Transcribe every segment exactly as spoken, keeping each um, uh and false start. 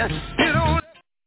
You know.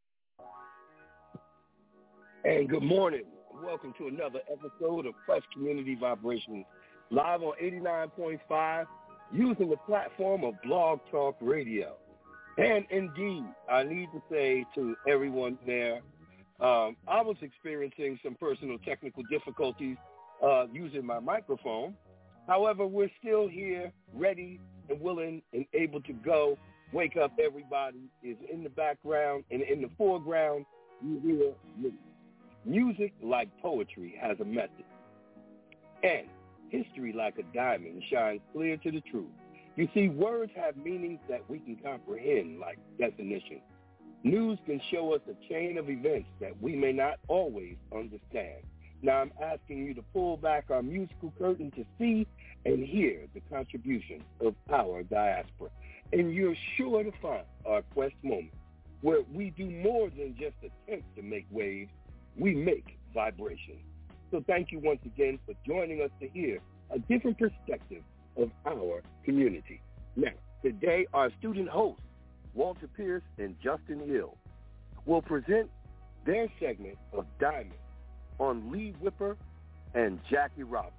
And good morning. Welcome to another episode of Quest Community Vibrations, live on eighty-nine point five, using the platform of Blog Talk Radio. And indeed, I need to say to everyone there, um, I was experiencing some personal technical difficulties uh, using my microphone. However, we're still here, ready and willing and able to go. Wake Up Everybody is in the background, and in the foreground, you hear music. Music, like poetry, has a method. And history, like a diamond, shines clear to the truth. You see, words have meanings that we can comprehend, like definition. News can show us a chain of events that we may not always understand. Now I'm asking you to pull back our musical curtain to see and hear the contribution of our diaspora. And you're sure to find our Quest moment, where we do more than just attempt to make waves, we make vibration. So thank you once again for joining us to hear a different perspective of our community. Now, today our student hosts, Walter Pierce and Justin Hill, will present their segment of Diamond on Lee Whipper and Jackie Robinson.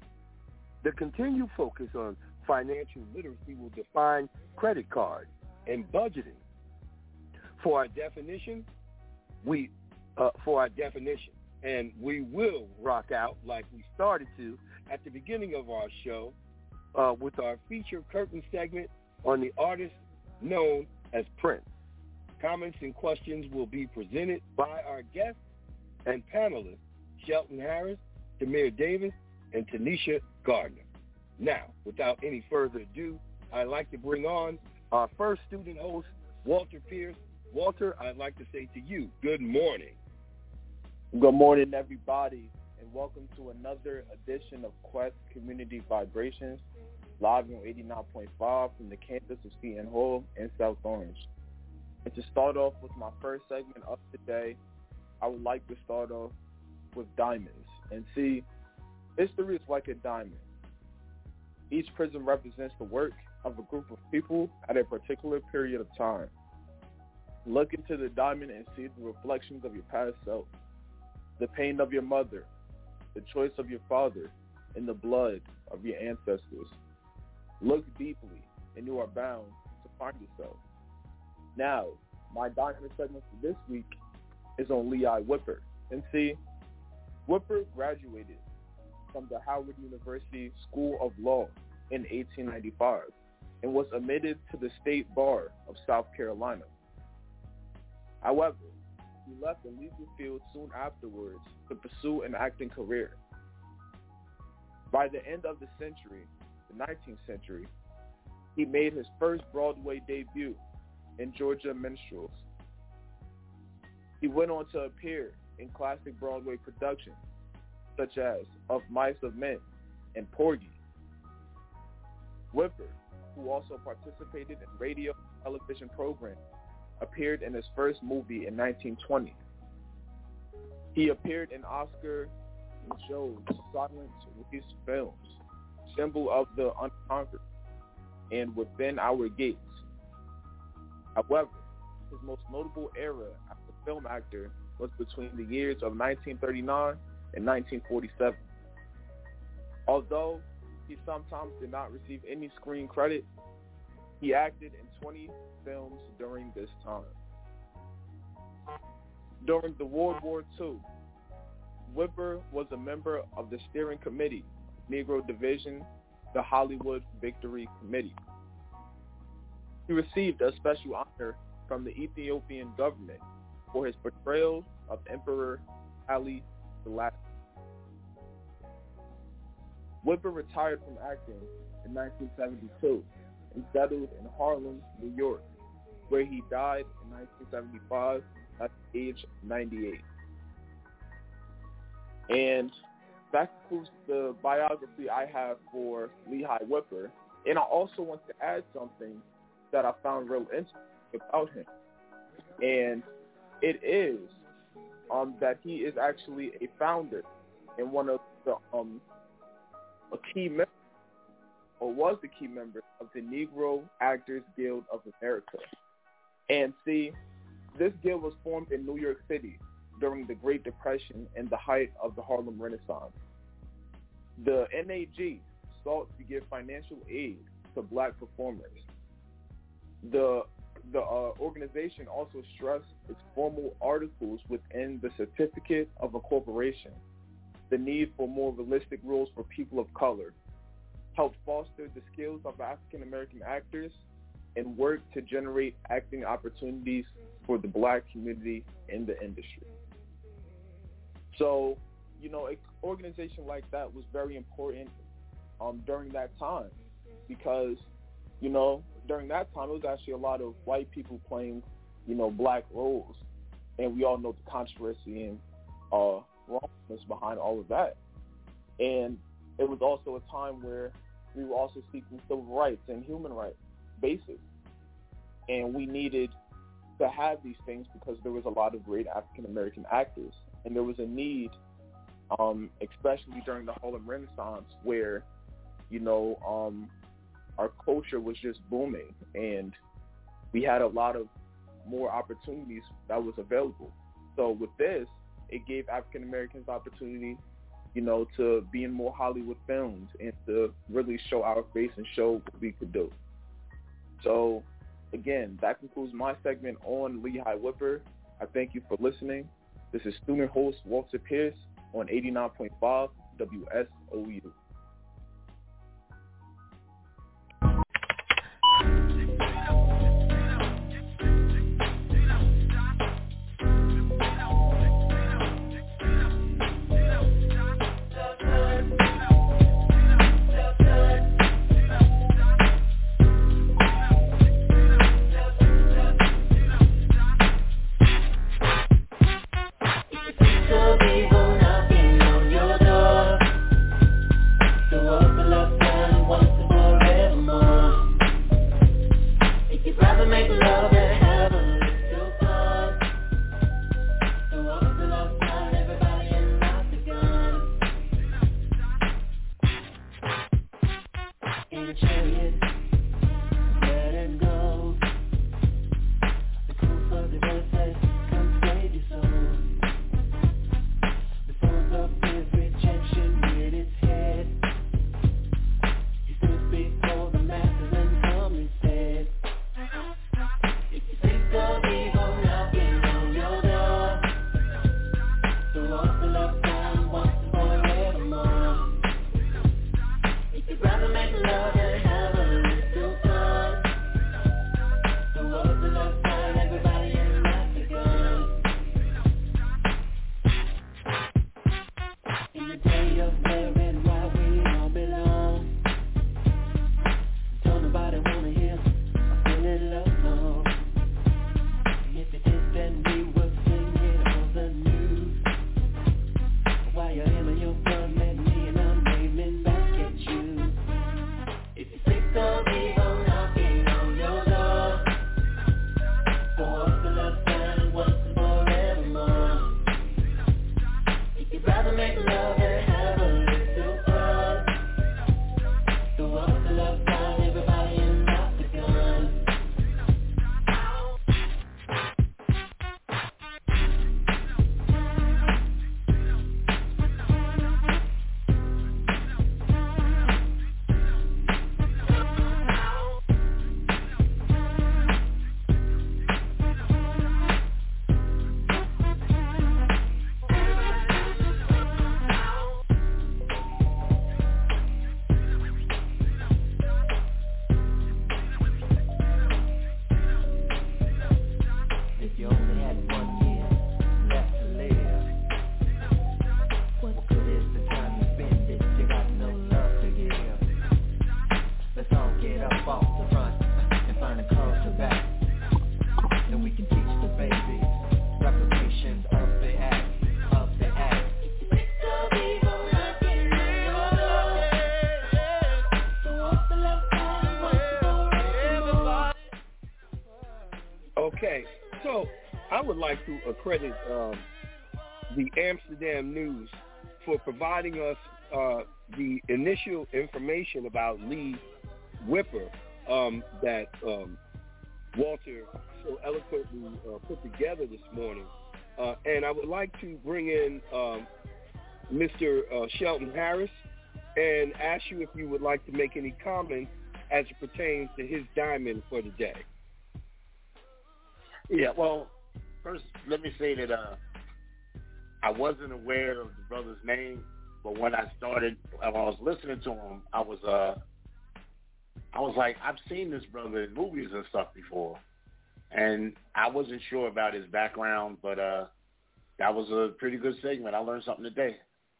The continued focus on financial literacy will define credit card and budgeting. For our definition, we uh, for our definition, and we will rock out like we started to at the beginning of our show uh, with our feature curtain segment on the artist known as Prince. Comments and questions will be presented by our guests and panelists, Shelton Harris, Tamir Davis, and Tanisha Gardner. Now, without any further ado, I'd like to bring on our first student host, Walter Pierce. Walter, I'd like to say to you, good morning. Good morning, everybody, and welcome to another edition of Quest Community Vibrations, live on eighty-nine point five from the campus of Seton Hall in South Orange. And to start off with my first segment of today, I would like to start off with diamonds. And see, history is like a diamond. Each prism represents the work of a group of people at a particular period of time. Look into the diamond and see the reflections of your past self, the pain of your mother, the choice of your father, and the blood of your ancestors. Look deeply, and you are bound to find yourself. Now, my diamond segment for this week is on Lehigh Whipper. And see, Whipper graduated from the Howard University School of Law in eighteen ninety-five and was admitted to the State Bar of South Carolina. However, he left the legal field soon afterwards to pursue an acting career. By the end of the century, the nineteenth century, he made his first Broadway debut in Georgia Minstrels. He went on to appear in classic Broadway productions such as Of Mice of Men and Porgy. Whipper, who also participated in radio and television programs, appeared in his first movie in nineteen twenty. He appeared in Oscar and shows Silent Release Films, Symbol of the Unconquered, and Within Our Gates. However, his most notable era as a film actor was between the years of nineteen thirty-nine and nineteen forty-seven. Although he sometimes did not receive any screen credit, he acted in twenty films during this time. During the World War Two, Whipper was a member of the steering committee, Negro Division, the Hollywood Victory Committee. He received a special honor from the Ethiopian government for his portrayal of Emperor Haile Selassie. Whipper retired from acting in nineteen seventy-two and settled in Harlem, New York, where he died in nineteen seventy-five at the age of ninety-eight. And that concludes the biography I have for Lehigh Whipper. And I also want to add something that I found real interesting about him. And it is um, that he is actually a founder and one of the um, a key member, or was the key member of the Negro Actors Guild of America. And see, this guild was formed in New York City during the Great Depression and the height of the Harlem Renaissance. The N A G sought to give financial aid to black performers. The the uh, organization also stressed its formal articles within the Certificate of Incorporation, the need for more realistic rules for people of color, helped foster the skills of African American actors, and worked to generate acting opportunities for the black community in the industry. So, you know, an organization like that was very important um, during that time because, you know, during that time, it was actually a lot of white people playing, you know, black roles. And we all know the controversy and uh, wrongness behind all of that. And it was also a time where we were also seeking civil rights and human rights basis. And we needed to have these things because there was a lot of great African-American actors. And there was a need, um, especially during the Harlem Renaissance, where, you know, um, our culture was just booming, and we had a lot of more opportunities that was available. So with this, it gave African Americans opportunity, you know, to be in more Hollywood films and to really show our face and show what we could do. So again, that concludes my segment on Lehigh Whipper. I thank you for listening. This is student host Walter Pierce on eighty-nine point five W S O U. Okay, so I would like to accredit um, the Amsterdam News for providing us uh, the initial information about Lee Whipper um, that um, Walter so eloquently uh, put together this morning. Uh, and I would like to bring in um, Mister Uh, Shelton Harris and ask you if you would like to make any comments as it pertains to his diamond for the day. Yeah, well, first let me say that uh, I wasn't aware of the brother's name, but when I started, when I was listening to him, I was uh, I was like, I've seen this brother in movies and stuff before, and I wasn't sure about his background, but uh, that was a pretty good segment. I learned something today.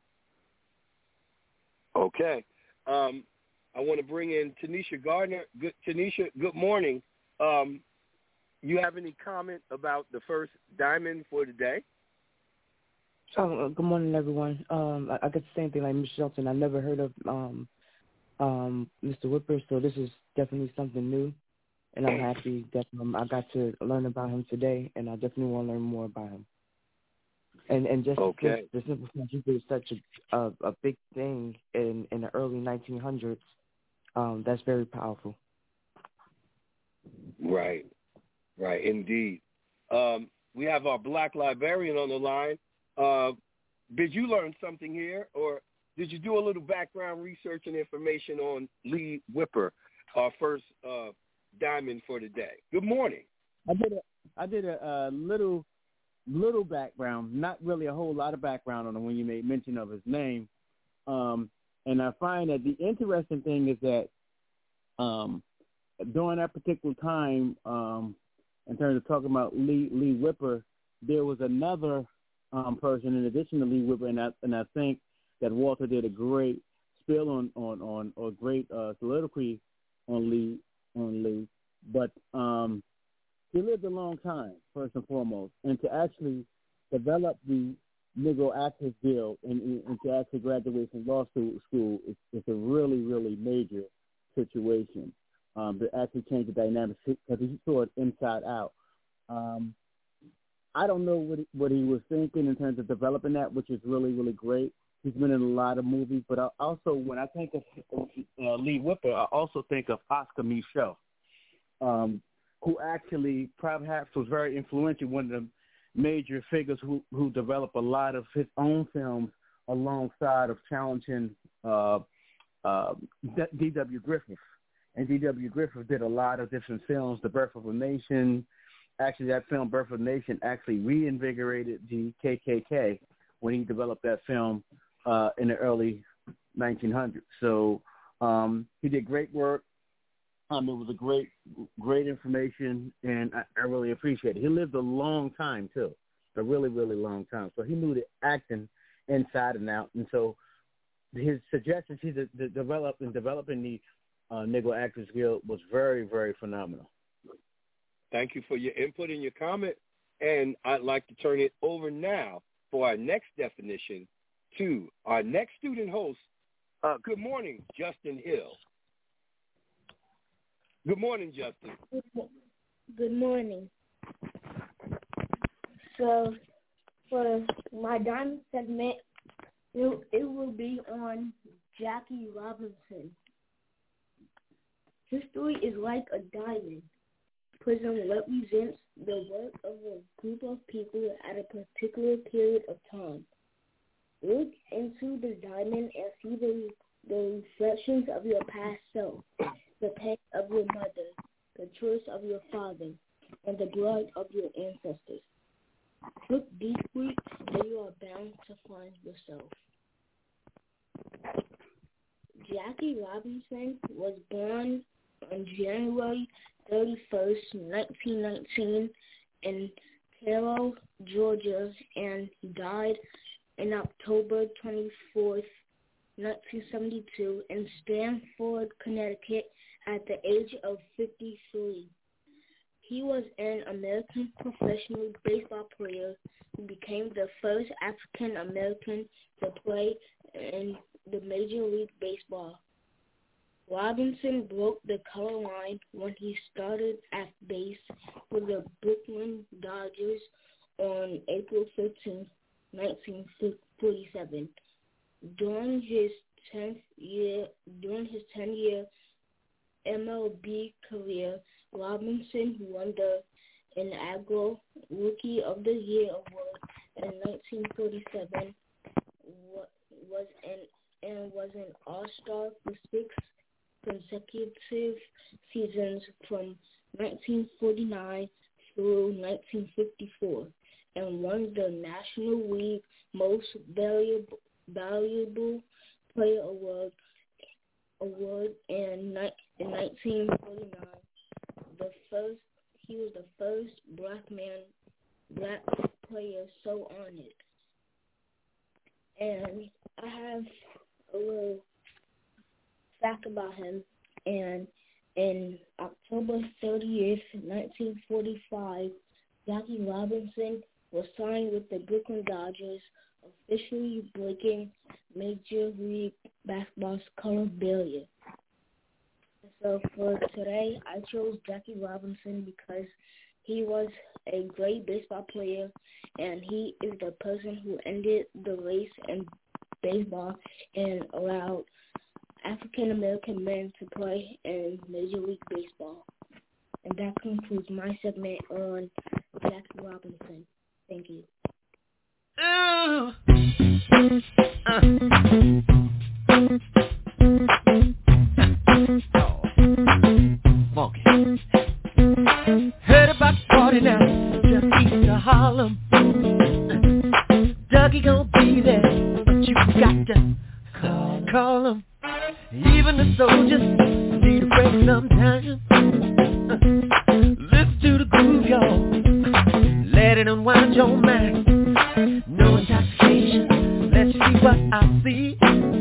Okay. Um, I want to bring in Tanisha Gardner. Good, Tanisha, good morning. Um, you have any comment about the first diamond for today? Oh, uh, good morning, everyone. Um, I, I got the same thing like Miz Shelton. I never heard of um, um, Mister Whipper, so this is definitely something new, and I'm happy that um, I got to learn about him today, and I definitely want to learn more about him. And and just okay. the simple fact you did such a, a a big thing in in the early nineteen hundreds, um, that's very powerful. Right, right, indeed. Um, we have our black librarian on the line. Uh, did you learn something here, or did you do a little background research and information on Lee Whipper, our first uh, diamond for the day? Good morning. I did a I did a, a little. little background, not really a whole lot of background on him when you made mention of his name. Um, and I find that the interesting thing is that um, during that particular time, um, in terms of talking about Lee, Lee Whipper, there was another um, person in addition to Lee Whipper, and I, and I think that Walter did a great spill on, on, on or great uh, soliloquy on Lee, on Lee. But um, he lived a long time, first and foremost, and to actually develop the Negro Actors Guild and, and to actually graduate from law school is, is a really, really major situation um, to actually change the dynamics because he saw it inside out. Um, I don't know what he, what he was thinking in terms of developing that, which is really, really great. He's been in a lot of movies, but I also, when I think of uh, Lee Whipper, I also think of Oscar Micheaux. Um, who actually perhaps was very influential, one of the major figures who, who developed a lot of his own films alongside of challenging uh, uh, D W Griffith. And D W Griffith did a lot of different films, The Birth of a Nation. Actually, that film, Birth of a Nation, actually reinvigorated the K K K when he developed that film uh, in the early nineteen hundreds. So um, he did great work. Um, it was a great, great information, and I, I really appreciate it. He lived a long time, too, a really, really long time. So he knew the acting inside and out. And so his suggestions he de- de- developed in developing the uh, Negro Actors Guild was very, very phenomenal. Thank you for your input and your comment. And I'd like to turn it over now for our next definition to our next student host. Uh, good morning, Justin Hill. Good morning, Justin. Good morning. So, for my diamond segment, it, it will be on Jackie Robinson. History is like a diamond. Prism represents the work of a group of people at a particular period of time. Look into the diamond and see the, the reflections of your past self, the pain of your mother, the choice of your father, and the blood of your ancestors. Look deeply, and you are bound to find yourself. Jackie Robinson was born on January thirty-first, nineteen nineteen, in Cairo, Georgia, and he died on October twenty-fourth, nineteen seventy-two, in Stamford, Connecticut, at the age of fifty-three. He was an American professional baseball player who became the first African American to play in the Major League Baseball. Robinson broke the color line when he started at base for the Brooklyn Dodgers on April fifteenth, nineteen forty-seven. During his tenth year, during his ten-year M L B career, Robinson won the inaugural Rookie of the Year award in nineteen forty-seven. Was an and was an All-Star for six consecutive seasons from nineteen forty-nine through nineteen fifty-four, and won the National League Most Valuable Valuable Player Award award in, in nineteen forty-nine. The first, he was the first black man, black player so honored. And I have a little fact about him. And in October thirtieth, nineteen forty-five, Jackie Robinson was signed with the Brooklyn Dodgers, officially breaking Major League Baseball's colorabilia. So for today, I chose Jackie Robinson because he was a great baseball player, and he is the person who ended the race in baseball and allowed African-American men to play in Major League Baseball. And that concludes my segment on Jackie Robinson. Thank you. Ooh. Uh. Funky. Heard about the party now, just east of Harlem. Dougie gon' be there, but you got to call, call him. Even the soldiers need a break sometimes. Listen to the groove, y'all. Let it unwind your mind. No intoxication, let's see what I see.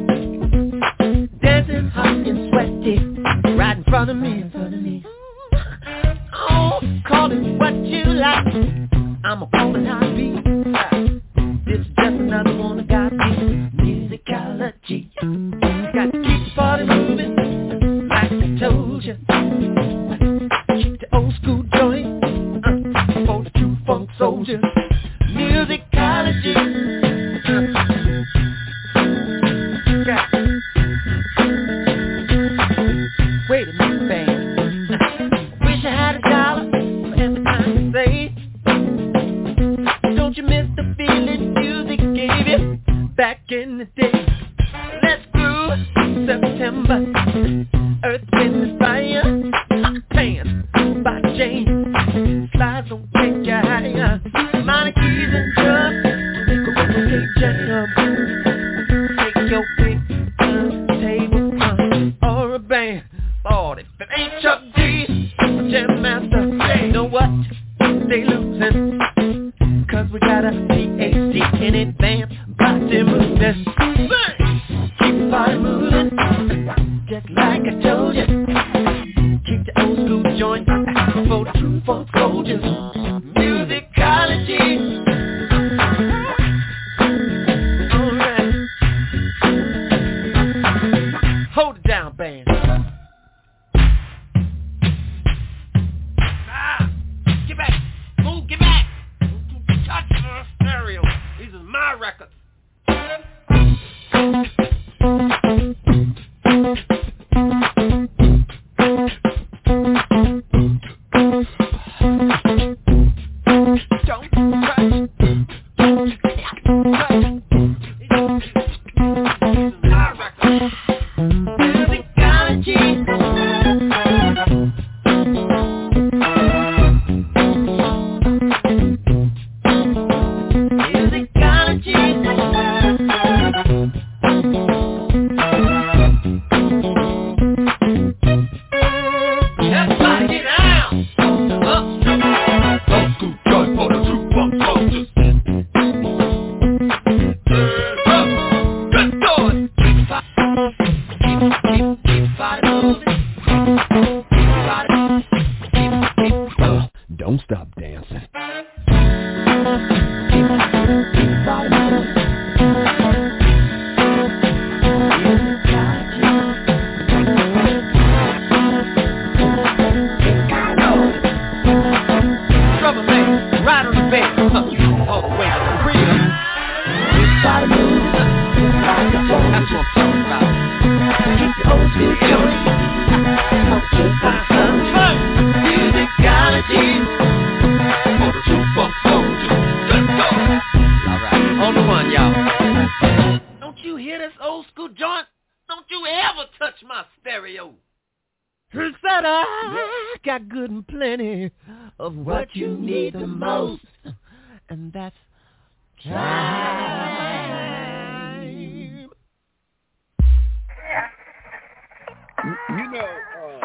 Dancing hot and sweaty, right in front of me. Oh, call it what you like. I'm a pulling hot beat. This is just another one of God's musicology. Got to keep the party moving, like I told you. Keep the old school joint uh, for the true funk soldiers. Musicology. Got wait a minute, band. Wish I had a dollar for every time you say. Don't you miss the feeling music gave you back in the day? Let's groove September. Earth, wind, and fire. Dance by James. Slides don't take you higher. Minor keys and drums. Make a rotate jam. Take your pick. Table come or a band. Lord, if it ain't Chuck D, Jam Master, you know what? They losing. Cause we got a P A C in advance. Body moving. Keep the body moving. Just like I told you. Keep the old school joint for the true funk soldiers. Musicology. Alright. Hold it down, band. Ah, get back. Move, get back. Touch the stereo. These are my records. Keep the old school going. But I got good and plenty of what you need the most, and that's time. You know, uh,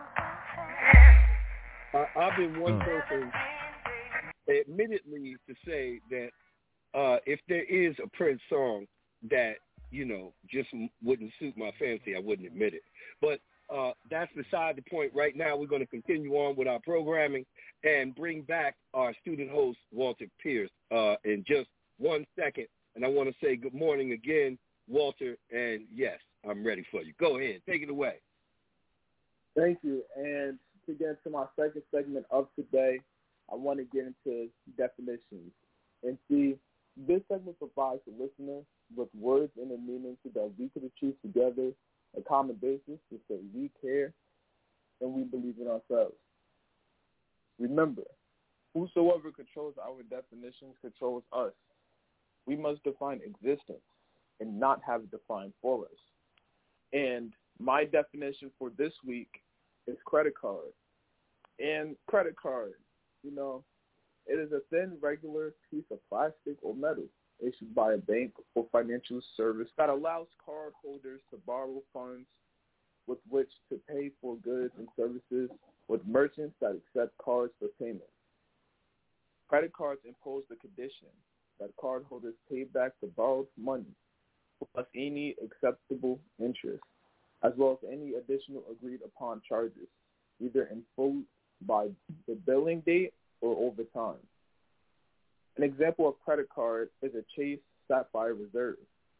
I, I've been one person, admittedly, to say that uh, if there is a Prince song that, you know, just wouldn't suit my fancy, I wouldn't admit it. But uh, that's beside the point. Right now, we're going to continue on with our programming and bring back our student host, Walter Pierce, uh, in just one second. And I want to say good morning again, Walter, and yes, I'm ready for you. Go ahead. Take it away. Thank you. And to get into my second segment of today, I want to get into definitions. And see, this segment provides the listener with words and a meaning so that we could achieve together a common basis to say we care and we believe in ourselves. Remember, whosoever controls our definitions controls us. We must define existence and not have it defined for us. And my definition for this week is credit card. And credit card, you know, it is a thin, regular piece of plastic or metal issued by a bank or financial service that allows cardholders to borrow funds with which to pay for goods and services with merchants that accept cards for payment. Credit cards impose the condition that cardholders pay back the borrowed money plus any acceptable interest, as well as any additional agreed-upon charges, either in full by the billing date or over time. An example of credit card is a Chase Sapphire Reserve.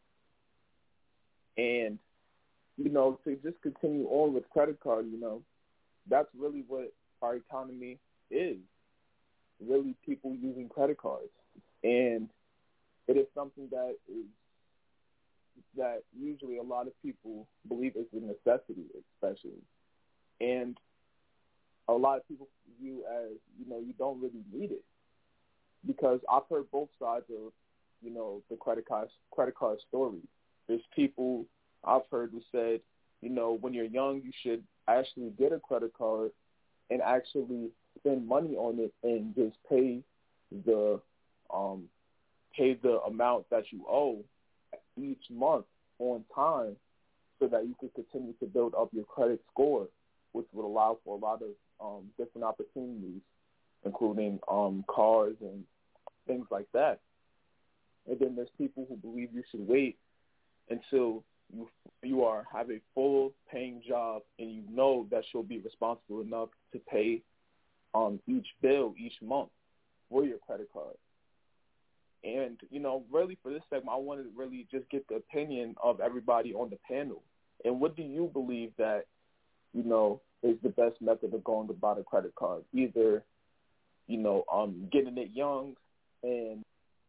And, you know, to just continue on with credit card, you know, that's really what our economy is, really people using credit cards. And it is something that is that usually a lot of people believe is a necessity, especially. And a lot of people view as, you know, you don't really need it. Because I've heard both sides of, you know, the credit card, credit card story. There's people I've heard who said, you know, when you're young, you should actually get a credit card and actually spend money on it and just pay the um, pay the amount that you owe each month on time so that you could continue to build up your credit score, which would allow for a lot of um, different opportunities, including um, cars and things like that. And then there's people who believe you should wait until you you are have a full paying job and you know that you'll be responsible enough to pay um, each bill each month for your credit card. And, you know, really for this segment, I wanted to really just get the opinion of everybody on the panel. And what do you believe that, you know, is the best method of going about a credit card? Either, you know, um, getting it young and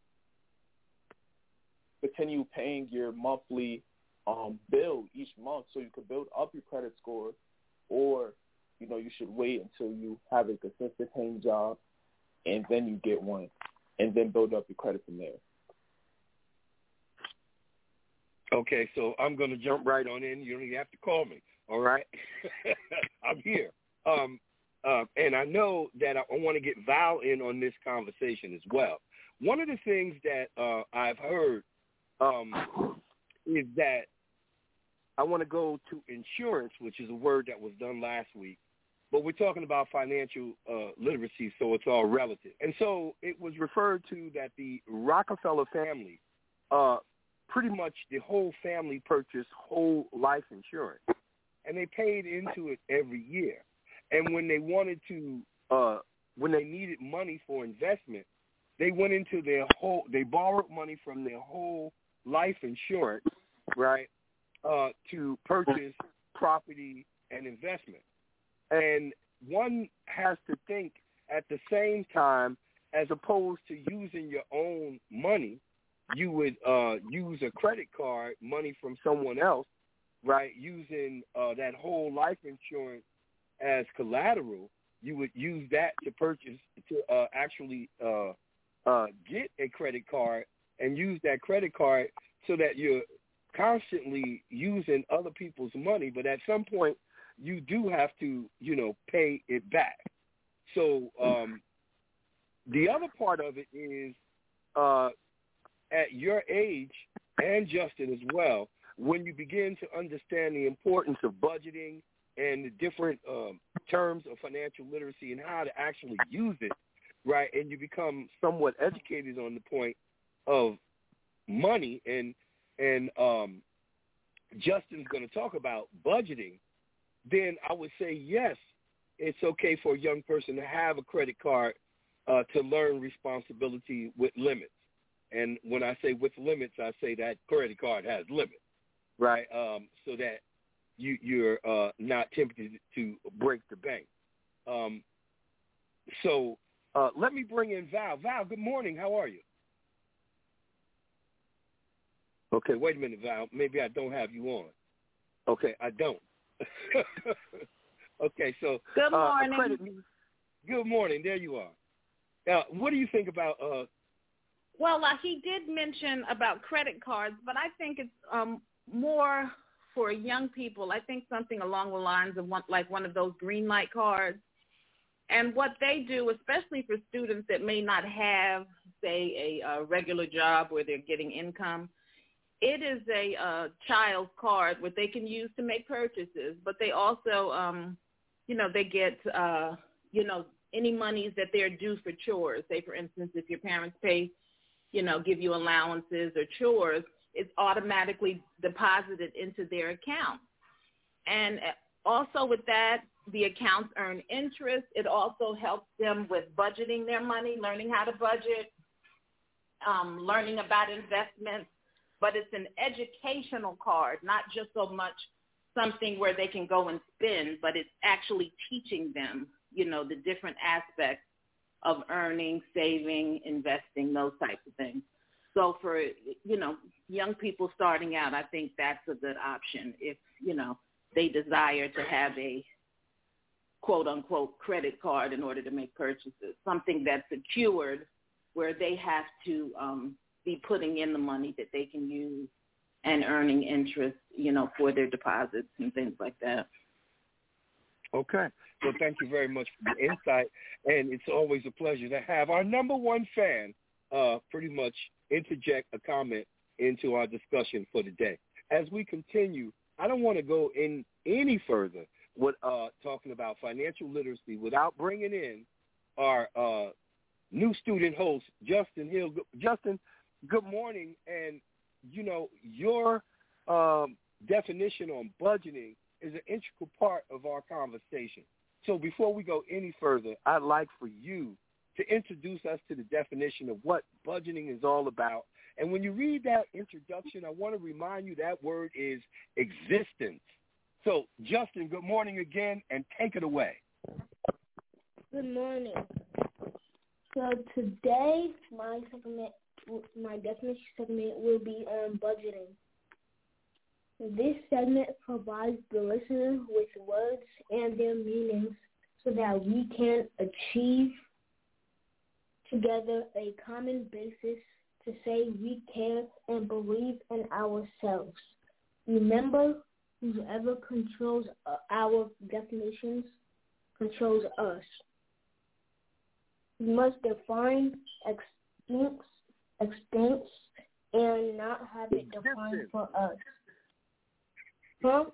continue paying your monthly um, bill each month so you can build up your credit score, or, you know, you should wait until you have a consistent paying job and then you get one and then build up your credit from there. Okay, so I'm going to jump right on in. You don't even have to call me, all right? I'm here. Um, uh, and I know that I, I want to get Val in on this conversation as well. One of the things that uh, I've heard um, is that I want to go to insurance, which is a word that was done last week. But we're talking about financial uh, literacy, so it's all relative. And so it was referred to that the Rockefeller family, uh, pretty much the whole family purchased whole life insurance, and they paid into it every year. And when they wanted to, uh, when they needed money for investment, they went into their whole, they borrowed money from their whole life insurance, right, uh, to purchase property and investment. And one has to think at the same time, as opposed to using your own money, you would uh, use a credit card money from someone else, right, using uh, that whole life insurance as collateral. You would use that to purchase, to uh, actually uh, uh, get a credit card and use that credit card so that you're constantly using other people's money. But at some point, you do have to, you know, pay it back. So um, the other part of it is uh, at your age, and Justin as well, when you begin to understand the importance of budgeting and the different um, terms of financial literacy and how to actually use it, right, and you become somewhat educated on the point of money, and and um, Justin's going to talk about budgeting, then I would say, yes, it's okay for a young person to have a credit card uh, to learn responsibility with limits. And when I say with limits, I say that credit card has limits, right, um, so that you, you're uh, not tempted to break the bank. Um, so uh, let me bring in Val. Val, good morning. How are you? Okay, wait a minute, Val. Maybe I don't have you on. Okay, I don't. Okay, so good morning. Uh, credit, good morning. There you are. Uh, what do you think about? Uh, well, uh, he did mention about credit cards, but I think it's um, more for young people. I think something along the lines of one, like one of those green light cards. And what they do, especially for students that may not have, say, a, a regular job where they're getting income, it is a uh, child's card where they can use to make purchases, but they also, um, you know, they get, uh, you know, any monies that they're due for chores. Say, for instance, if your parents pay, you know, give you allowances or chores, it's automatically deposited into their account. And also with that, the accounts earn interest. It also helps them with budgeting their money, learning how to budget, um, learning about investments. But it's an educational card, not just so much something where they can go and spend, but it's actually teaching them, you know, the different aspects of earning, saving, investing, those types of things. So for, you know, young people starting out, I think that's a good option if, you know, they desire to have a quote-unquote credit card in order to make purchases, something that's secured where they have to um, be putting in the money that they can use and earning interest, you know, for their deposits and things like that. Okay. Well, thank you very much for the insight, and it's always a pleasure to have our number one fan uh, pretty much interject a comment into our discussion for today. As we continue, I don't want to go in any further with uh, talking about financial literacy without bringing in our uh, new student host, Justin Hill. Justin, good morning, and, you know, your um, definition on budgeting is an integral part of our conversation. So before we go any further, I'd like for you to introduce us to the definition of what budgeting is all about. And when you read that introduction, I want to remind you that word is existence. So, Justin, good morning again, and take it away. Good morning. So today, my segment, my definition segment will be on budgeting. This segment provides the listener with words and their meanings so that we can achieve together a common basis to say we care and believe in ourselves. Remember, whoever controls our definitions controls us. We must define expense, expense and not have it defined for us. Huh?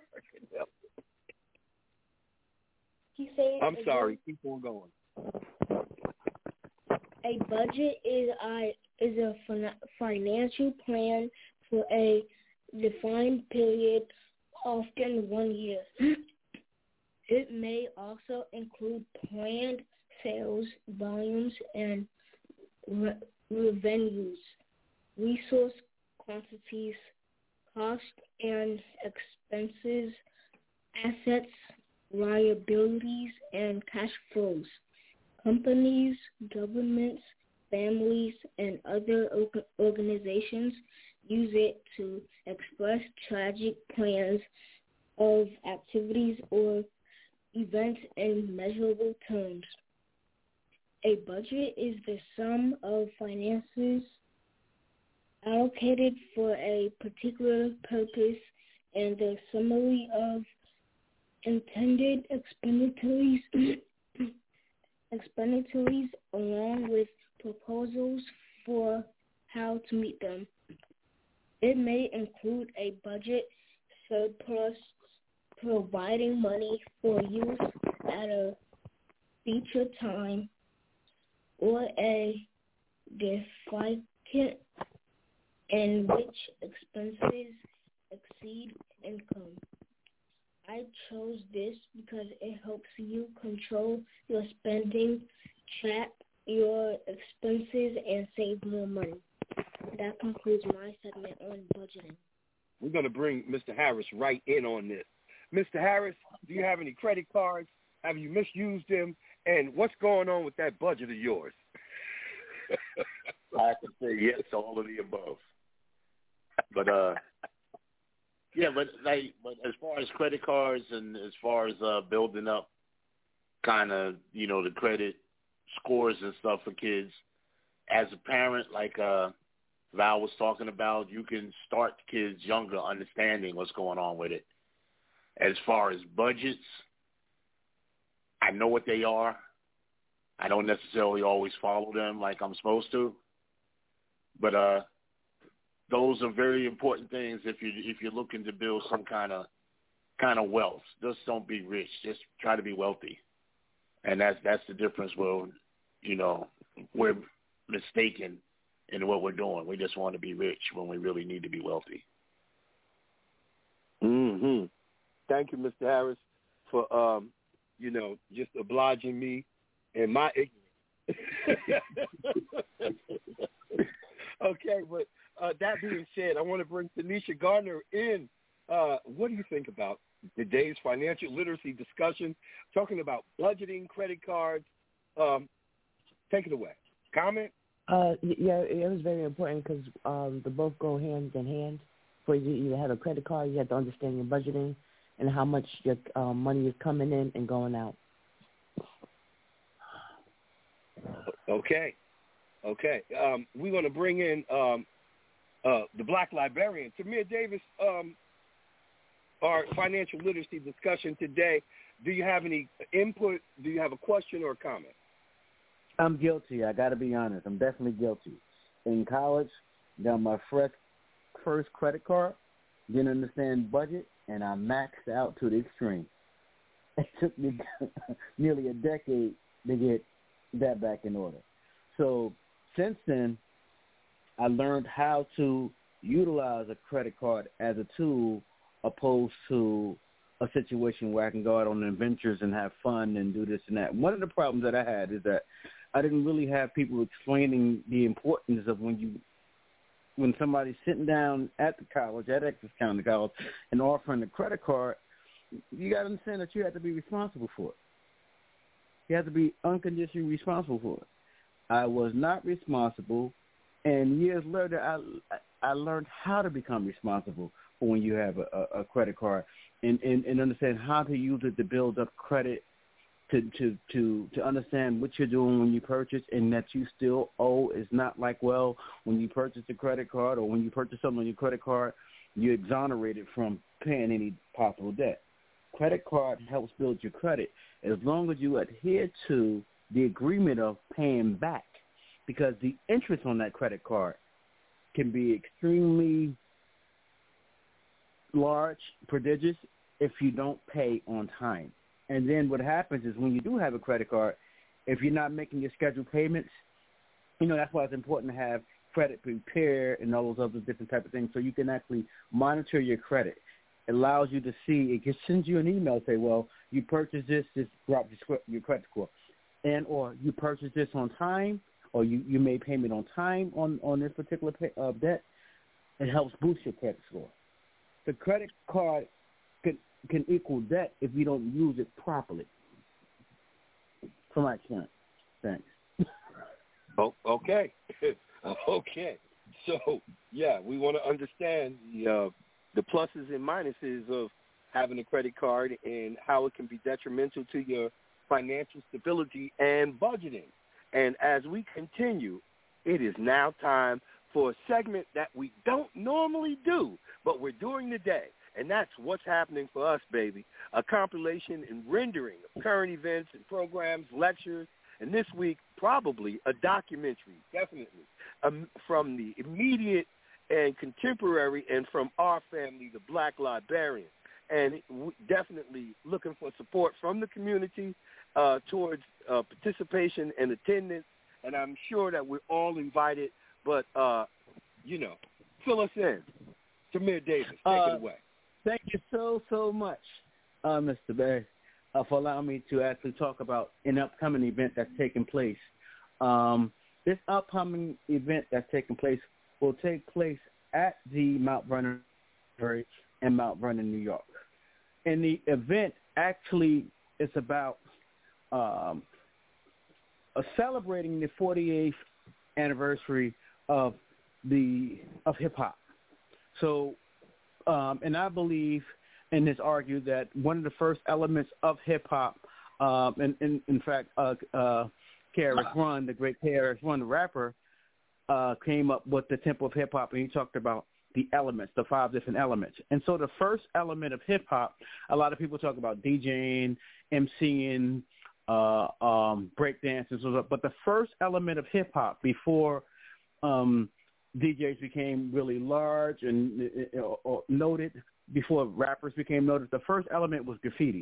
He said I'm again, sorry. Keep on going. A budget is a is a financial plan for a defined period, often one year. It may also include planned sales volumes and re- revenues, resource quantities, costs and expenses, assets, liabilities, and cash flows. Companies, governments, families, and other organizations use it to express tragic plans of activities or events in measurable terms. A budget is the sum of finances allocated for a particular purpose and the summary of intended expenditures, expenditures along with proposals for how to meet them. It may include a budget surplus, providing money for use at a future time, or a deficit in which expenses exceed income. I chose this because it helps you control your spending, track your expenses, and save more money. That concludes my segment on budgeting. We're going to bring Mister Harris right in on this. Mister Harris, do you have any credit cards? Have you misused them? And what's going on with that budget of yours? I can say yes to all of the above. But, uh, yeah, but like, but as far as credit cards and as far as uh, building up kind of, you know, the credit scores and stuff for kids, as a parent, like uh, Val was talking about, you can start kids younger understanding what's going on with it. As far as budgets, I know what they are. I don't necessarily always follow them like I'm supposed to. But uh, those are very important things if you if you're looking to build some kind of kind of wealth. Just don't be rich. Just try to be wealthy. And that's that's the difference where, you know, we're mistaken in what we're doing. We just want to be rich when we really need to be wealthy. Mm-hmm. Thank you, Mister Harris, for, um, you know, just obliging me and my ignorance. Okay, but uh, that being said, I want to bring Tanisha Gardner in. Uh, what do you think about today's financial literacy discussion, talking about budgeting, credit cards? Um, take it away. Comment? Uh, yeah, it was very important because um, they both go hand in hand. For you, you have a credit card, you have to understand your budgeting and how much your uh, money is coming in and going out. Okay. Okay. Um, we're going to bring in um, uh, the Black Librarian, Tamir Davis, um, our financial literacy discussion today. Do you have any input? Do you have a question or a comment? I'm guilty. I got to be honest. I'm definitely guilty. In college, got my fresh first credit card, didn't understand budget, and I maxed out to the extreme. It took me nearly a decade to get that back in order. So since then, I learned how to utilize a credit card as a tool opposed to a situation where I can go out on adventures and have fun and do this and that. One of the problems that I had is that I didn't really have people explaining the importance of when you, when somebody's sitting down at the college, at Essex County College, and offering a credit card, you got to understand that you have to be responsible for it. You have to be unconditionally responsible for it. I was not responsible, and years later, I I learned how to become responsible for when you have a, a credit card, and, and, and understand how to use it to build up credit, to, to, to, to understand what you're doing when you purchase and that you still owe. It's not like, well, when you purchase a credit card or when you purchase something on your credit card, you're exonerated from paying any possible debt. Credit card helps build your credit as long as you adhere to the agreement of paying back, because the interest on that credit card can be extremely large, prodigious, if you don't pay on time. And then what happens is when you do have a credit card, if you're not making your scheduled payments, you know, that's why it's important to have credit prepare and all those other different type of things so you can actually monitor your credit. It allows you to see, it just sends you an email, say, well, you purchased this, this dropped your, your credit score. And or you purchased this on time, or you, you made payment on time on, on this particular pay, uh, debt. It helps boost your credit score. The credit card can, can equal debt if you don't use it properly. From my experience. Thanks. Oh, okay. Okay. So, yeah, we want to understand the, uh, the pluses and minuses of having a credit card and how it can be detrimental to your financial stability and budgeting. And as we continue, it is now time for a segment that we don't normally do, but we're doing today. And that's What's Happening for Us, baby, a compilation and rendering of current events and programs, lectures, and this week, probably a documentary, definitely, um, from the immediate and contemporary and from our family, the Black Librarian. And definitely looking for support from the community uh, towards uh, participation and attendance. And I'm sure that we're all invited, but, uh, you know, fill us in. Jameer Davis, take uh, it away. Thank you so, so much, uh, Mister Barry, uh, for allowing me to actually talk about an upcoming event that's taking place. Um, this upcoming event that's taking place will take place at the Mount Vernon Library in Mount Vernon, New York. And the event actually is about um, uh, celebrating the forty-eighth anniversary of the of hip hop. So, um, and I believe, and it's argued that one of the first elements of hip hop, um, and, and in fact, uh, uh, K R S One, the great K R S One, the rapper, uh, came up with the temple of hip hop, and he talked about the elements, the five different elements. And so the first element of hip hop, a lot of people talk about DJing, MCing, uh, um, breakdancing, but the first element of hip hop before um, D Js became really large and uh, noted, before rappers became noted, the first element was graffiti.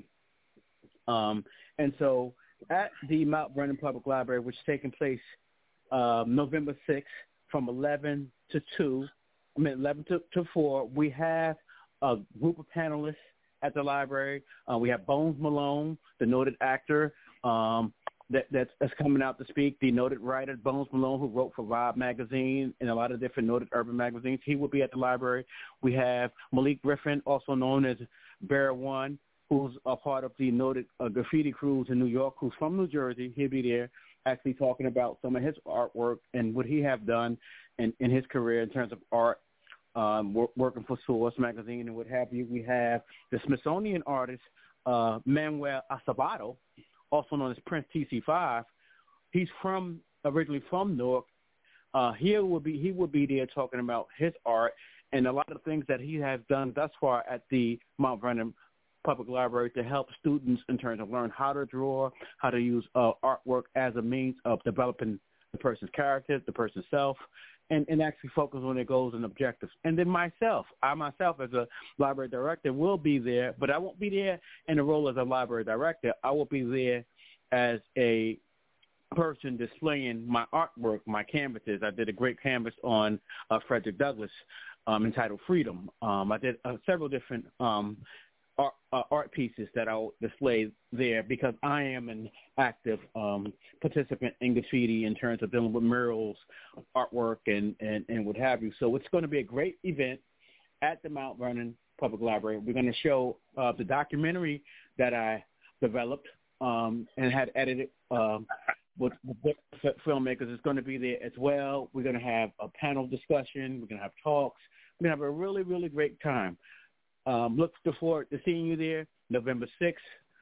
Um, and so at the Mount Vernon Public Library, which is taking place uh, November sixth from eleven to two, I mean, eleven to, to four, we have a group of panelists at the library. Uh, we have Bones Malone, the noted actor um, that, that's, that's coming out to speak, the noted writer Bones Malone, who wrote for Vibe magazine and a lot of different noted urban magazines. He will be at the library. We have Malik Griffin, also known as Bear One, who's a part of the noted uh, graffiti crews in New York, who's from New Jersey. He'll be there actually talking about some of his artwork and what he have done in, in his career in terms of art. Um, work, working for Source magazine and what have you. We have the Smithsonian artist, uh, Manuel Acevedo, also known as Prince T C five. He's from originally from Newark. Uh, he will be he will be there talking about his art and a lot of things that he has done thus far at the Mount Vernon Public Library to help students in terms of learn how to draw, how to use uh, artwork as a means of developing the person's character, the person's self, and, and actually focus on their goals and objectives. And then myself, I myself as a library director will be there, but I won't be there in the role as a library director. I will be there as a person displaying my artwork, my canvases. I did a great canvas on uh, Frederick Douglass um, entitled Freedom. Um, I did uh, several different um, art, uh, art pieces that I'll display there because I am an active um, participant in graffiti in terms of dealing with murals, artwork, and, and, and what have you. So it's going to be a great event at the Mount Vernon Public Library. We're going to show uh, the documentary that I developed um, and had edited um, with, with filmmakers. Is going to be there as well. We're going to have a panel discussion. We're going to have talks. We're going to have a really, really great time. Um, look forward to seeing you there November sixth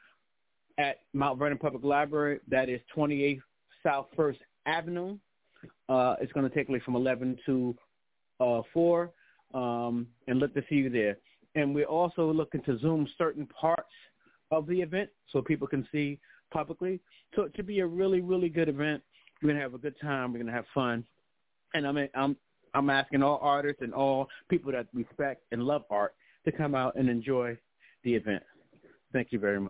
at Mount Vernon Public Library. That is twenty-eighth South First Avenue. Uh, it's going to take place from eleven to four, um, and look to see you there. And we're also looking to Zoom certain parts of the event so people can see publicly. So it should be a really, really good event. We're going to have a good time. We're going to have fun. And I mean, I'm I'm asking all artists and all people that respect and love art to come out and enjoy the event. Thank you very much.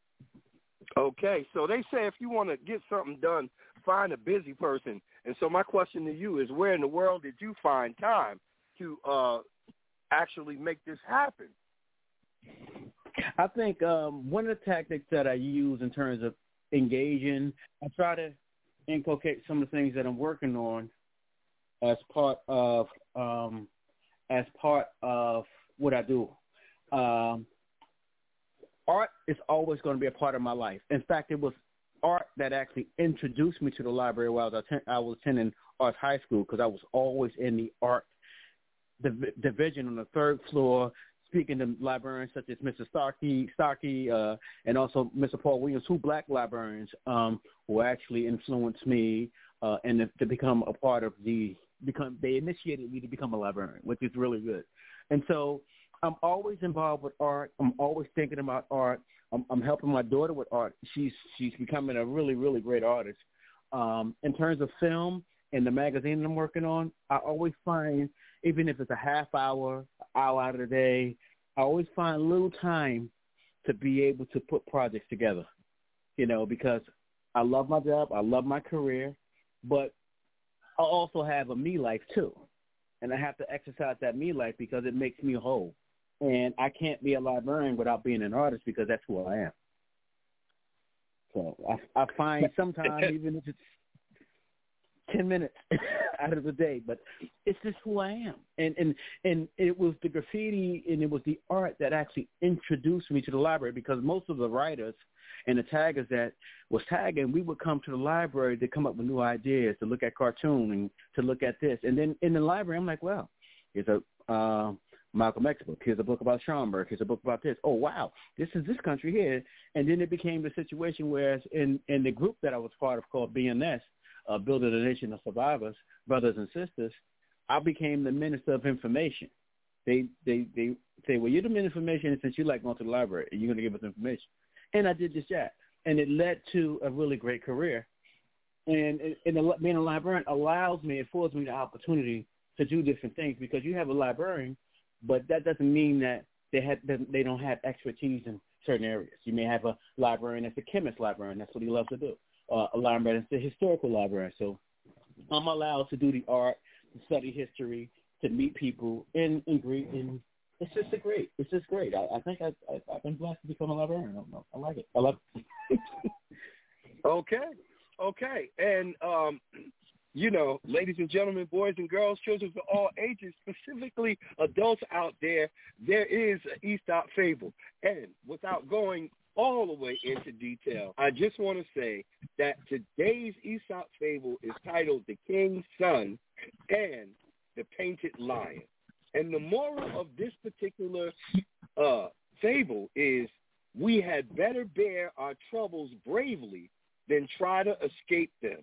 Okay, so they say if you want to get something done, find a busy person. And so my question to you is, where in the world did you find time to uh, actually make this happen? I think um, one of the tactics that I use in terms of engaging, I try to inculcate some of the things that I'm working on as part of um, as part of what I do. Um, art is always going to be a part of my life. In fact, it was art that actually introduced me to the library while I was, atten- I was attending Arts High School, because I was always in the art div- division on the third floor, speaking to librarians such as Mister Starkey, Starkey uh, and also Mister Paul Williams, two black librarians um, who actually influenced me uh, and to, to become a part of the, become they initiated me to become a librarian, which is really good. And so I'm always involved with art. I'm always thinking about art. I'm, I'm helping my daughter with art. She's she's becoming a really, really great artist. Um, in terms of film and the magazine I'm working on, I always find, even if it's a half hour, hour out of the day, I always find a little time to be able to put projects together, you know, because I love my job, I love my career, but I also have a me life too. And I have to exercise that me life because it makes me whole. And I can't be a librarian without being an artist because that's who I am. So I, I find sometimes, even if it's ten minutes out of the day, but it's just who I am. And, and and it was the graffiti and it was the art that actually introduced me to the library, because most of the writers and the taggers that was tagging, we would come to the library to come up with new ideas, to look at cartoon and to look at this. And then in the library, I'm like, well, here's a uh, Malcolm X book. Here's a book about Schomburg. Here's a book about this. Oh, wow, this is this country here. And then it became the situation where in, in the group that I was part of called B N S, uh, Building a Nation of Survivors, Brothers and Sisters, I became the Minister of Information. They they they say, well, you're the Minister of Information, and since you like going to the library, you're going to give us information. And I did just that. And it led to a really great career. And, and, and being a librarian allows me, it affords me the opportunity to do different things, because you have a librarian, but that doesn't mean that they have they don't have expertise in certain areas. You may have a librarian that's a chemist librarian. That's what he loves to do. Uh, a librarian that's a historical librarian. So I'm allowed to do the art, to study history, to meet people, and, and greet. And it's just a great. It's just great. I, I think I, I, I've been blessed to become a librarian. I, I like it. I love it. Okay. Okay. And, um, you know, ladies and gentlemen, boys and girls, children of all ages, specifically adults out there, there is an Aesop fable. And without going all the way into detail, I just want to say that today's Aesop fable is titled The King's Son and the Painted Lion. And the moral of this particular uh, fable is we had better bear our troubles bravely than try to escape them.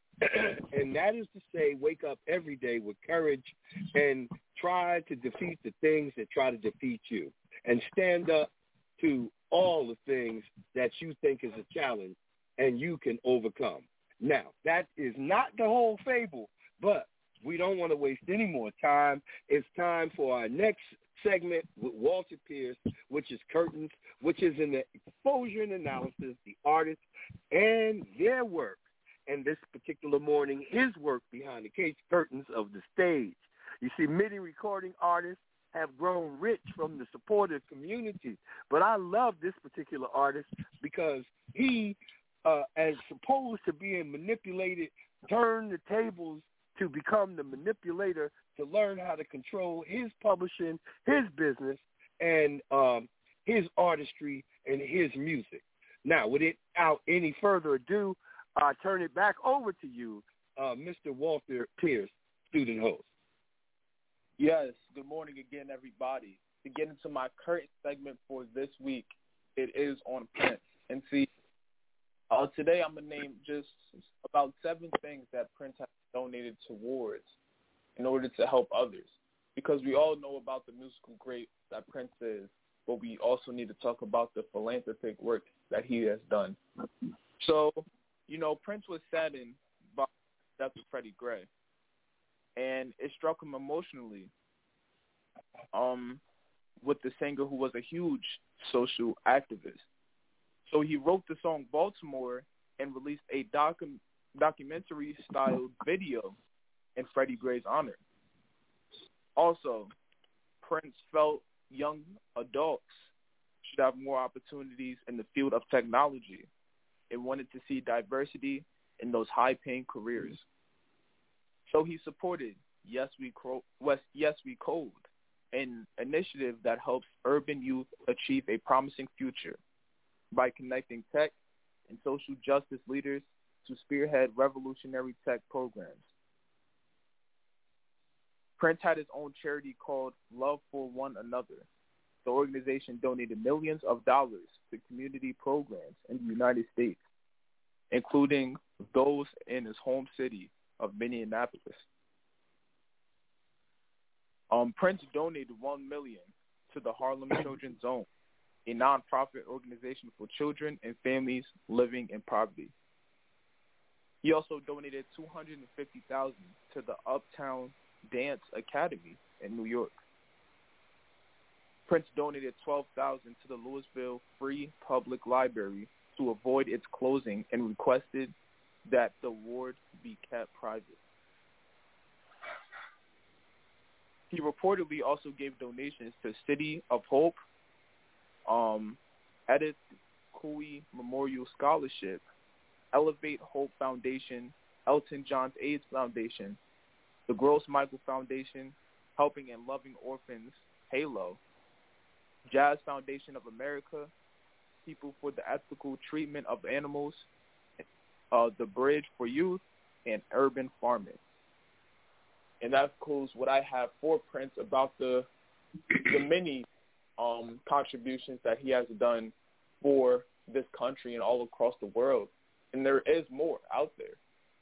And that is to say, wake up every day with courage and try to defeat the things that try to defeat you, and stand up to all the things that you think is a challenge and you can overcome. Now, that is not the whole fable, but we don't want to waste any more time. It's time for our next segment with Walter Pierce, which is Curtains, which is in the exposure and analysis, the artists and their work. And this particular morning, his work behind the cage curtains of the stage. You see, MIDI recording artists have grown rich from the supportive community. But I love this particular artist because he, uh, as opposed to being manipulated, turned the tables to become the manipulator, to learn how to control his publishing, his business, and um, his artistry and his music. Now, without any further ado, I turn it back over to you, uh, Mister Walter Pierce, student host. Yes, good morning again, everybody. To get into my current segment for this week, it is on Prince. And see, uh, today I'm going to name just about seven things that Prince has donated towards in order to help others. Because we all know about the musical great that Prince is, but we also need to talk about the philanthropic work that he has done. So, you know, Prince was saddened by the death of Freddie Gray, and it struck him emotionally um, with the singer who was a huge social activist. So he wrote the song Baltimore and released a docu- documentary-styled video in Freddie Gray's honor. Also, Prince felt young adults should have more opportunities in the field of technology and wanted to see diversity in those high-paying careers. So he supported Yes We Cro- Yes We Code, an initiative that helps urban youth achieve a promising future by connecting tech and social justice leaders to spearhead revolutionary tech programs. Prince had his own charity called Love for One Another. The organization donated millions of dollars to community programs in the United States, including those in his home city of Minneapolis. Um, Prince donated one million dollars to the Harlem Children's Zone, a nonprofit organization for children and families living in poverty. He also donated two hundred fifty thousand dollars to the Uptown Dance Academy in New York. Prince donated twelve thousand dollars to the Louisville Free Public Library to avoid its closing and requested that the award be kept private. He reportedly also gave donations to City of Hope, um, Edith Cooley Memorial Scholarship, Elevate Hope Foundation, Elton John's AIDS Foundation, the Gross Michael Foundation, Helping and Loving Orphans, HALO, Jazz Foundation of America, People for the Ethical Treatment of Animals, uh, The Bridge for Youth, and Urban Farming. And that concludes what I have for Prince about the the many um, contributions that he has done for this country and all across the world. And there is more out there.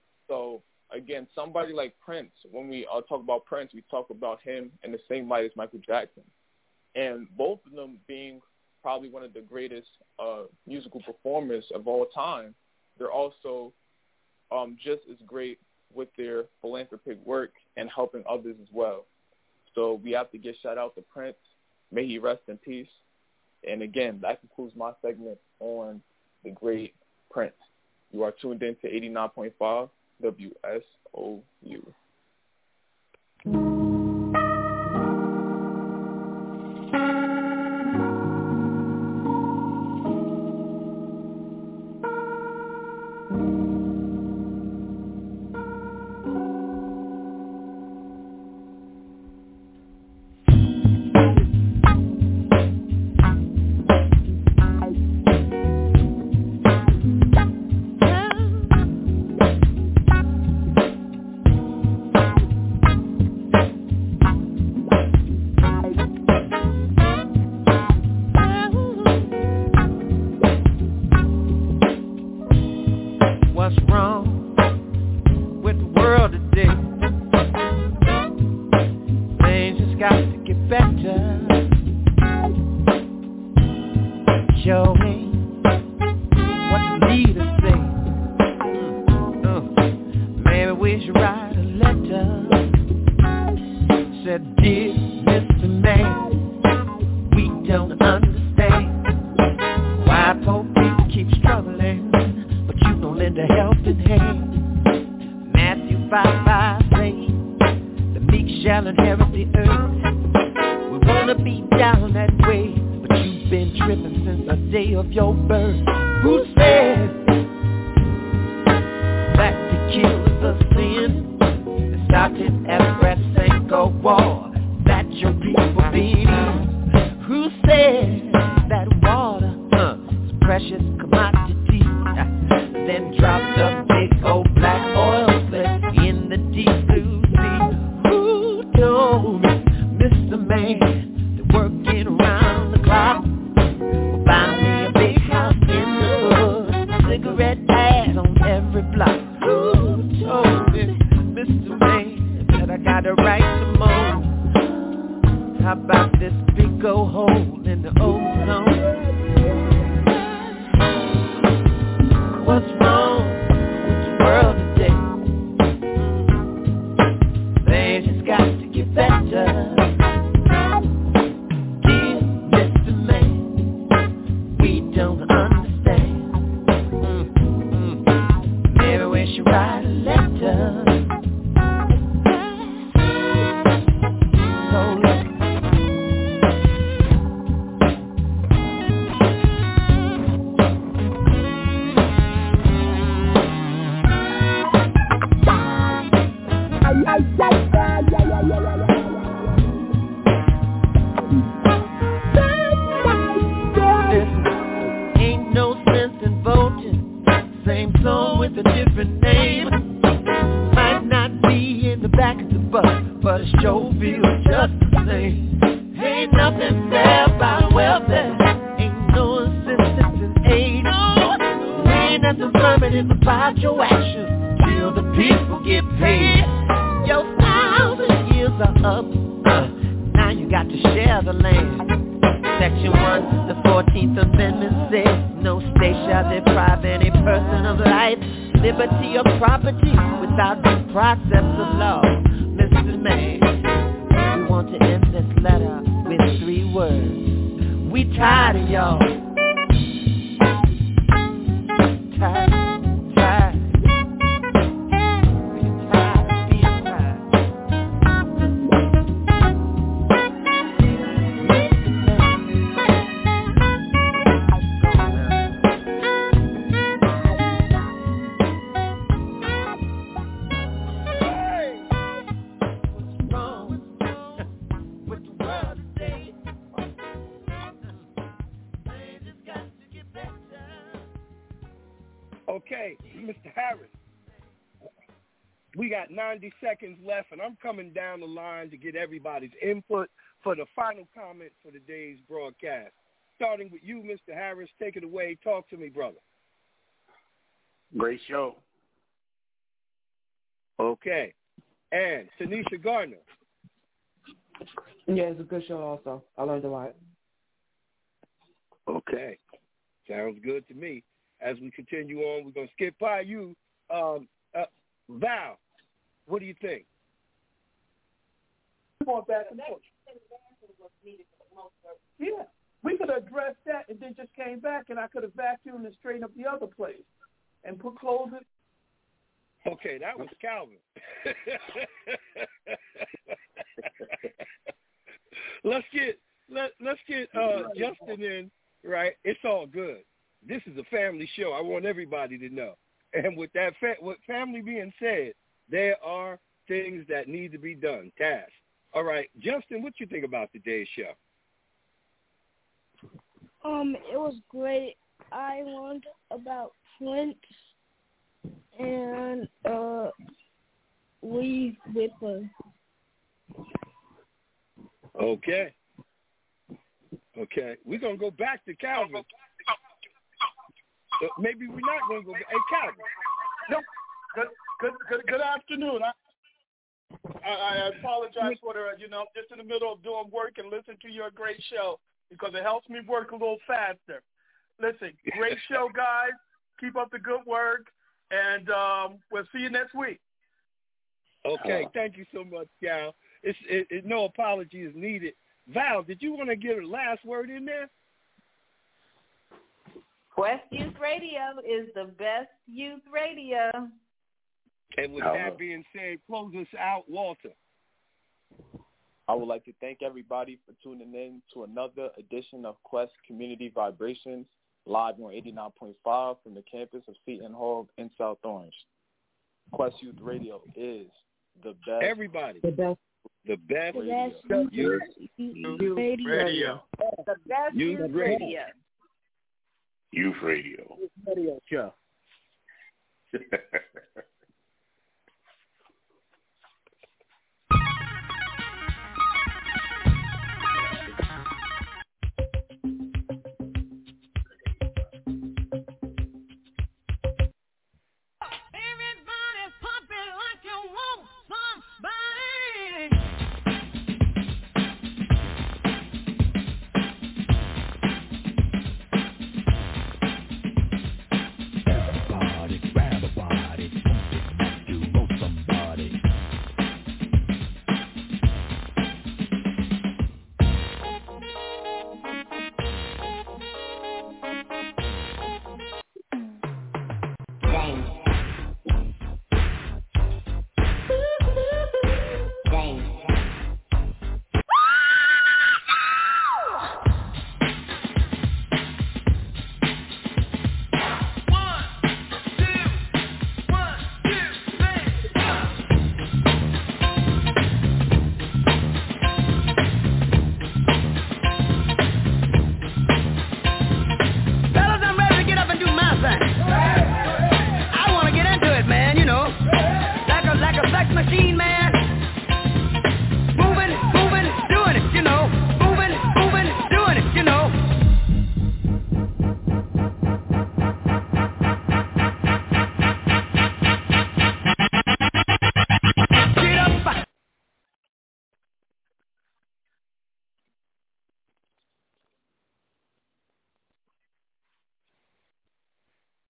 So, again, somebody like Prince, when we uh, talk about Prince, we talk about him in the same light as Michael Jackson. And both of them being probably one of the greatest uh, musical performers of all time, they're also um, just as great with their philanthropic work and helping others as well. So we have to give shout out to Prince. May he rest in peace. And again, that concludes my segment on the great Prince. You are tuned in to eighty-nine point five W S O U. Your thousand years are up. Uh, now you got to share the land. Section one, the fourteenth Amendment says, no state shall deprive any person of life, liberty, or property without due process of law. Mister May, we want to end this letter with three words. We tired of y'all. Tired, tired. Okay, Mister Harris, we got ninety seconds left, and I'm coming down the line to get everybody's input for the final comment for today's broadcast. Starting with you, Mister Harris, take it away. Talk to me, brother. Great show. Okay. And Tanisha Gardner. Yeah, it's a good show also. I learned a lot. Okay. Sounds good to me. As we continue on, we're going to skip by you. Um, uh, Val, what do you think? Going back and forth. Yeah, we could have addressed that and then just came back, and I could have vacuumed and straightened up the other place and put clothes in. Okay, that was Calvin. let's get let let's get uh, Justin in. Right, it's all good. This is a family show. I want everybody to know. And with that, fa- with family being said, there are things that need to be done. Tasks. All right, Justin, what you think about today's show? Um, it was great. I learned about Flint and uh, Lee Whipper. Okay. Okay, we're gonna go back to Calvin. Uh, maybe we're not gonna go back. Hey, Calvin. No. Good. Good. Good. Good afternoon. I, I, I apologize for the. You know, I'm just in the middle of doing work and listening to your great show because it helps me work a little faster. Listen, great show, guys. Keep up the good work, and um, we'll see you next week. Okay, thank you so much, Cal. It's it, it, no apology is needed. Val, did you want to get a last word in there? Quest Youth Radio is the best youth radio. And with that being said, close us out, Walter. I would like to thank everybody for tuning in to another edition of Quest Community Vibrations, live on eighty-nine point five from the campus of Seton Hall in South Orange. Quest Youth Radio is the best. Everybody. The best. The best. The best youth, youth, youth radio. radio. The best Youth youth radio. radio. Youth Radio. Radio show.